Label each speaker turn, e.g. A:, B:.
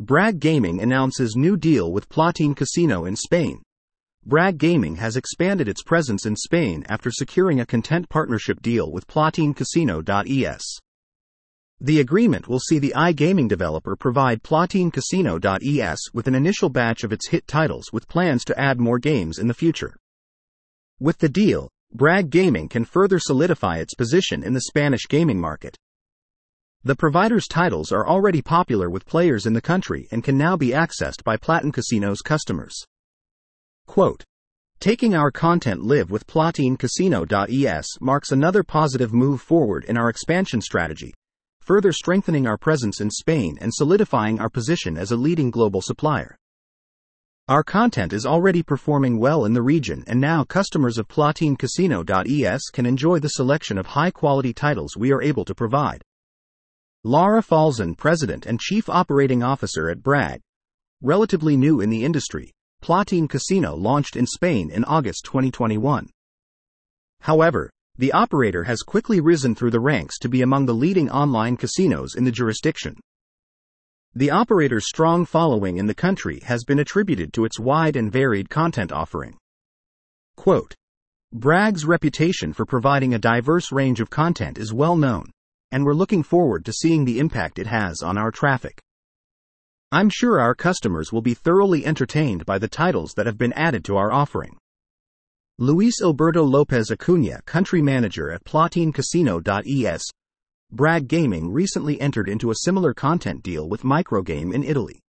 A: Bragg Gaming announces new deal with Platin Casino in Spain. Bragg Gaming has expanded its presence in Spain after securing a content partnership deal with Platin Casino.es. The agreement will see the iGaming developer provide Platin Casino.es with an initial batch of its hit titles with plans to add more games in the future. With the deal, Bragg Gaming can further solidify its position in the Spanish gaming market. The provider's titles are already popular with players in the country and can now be accessed by Platin Casino's customers. Quote, "Taking our content live with Platin Casino.es marks another positive move forward in our expansion strategy, further strengthening our presence in Spain and solidifying our position as a leading global supplier. Our content is already performing well in the region, and now customers of Platin Casino.es can enjoy the selection of high-quality titles we are able to provide." Lara Falzon, President and Chief Operating Officer at Bragg. Relatively new in the industry, Platin Casino launched in Spain in August 2021. However, the operator has quickly risen through the ranks to be among the leading online casinos in the jurisdiction. The operator's strong following in the country has been attributed to its wide and varied content offering. Quote, "Bragg's reputation for providing a diverse range of content is well known, and we're looking forward to seeing the impact it has on our traffic. I'm sure our customers will be thoroughly entertained by the titles that have been added to our offering." Luis Alberto Lopez Acuna, Country Manager at Platin Casino.es. Bragg Gaming recently entered into a similar content deal with Microgame in Italy.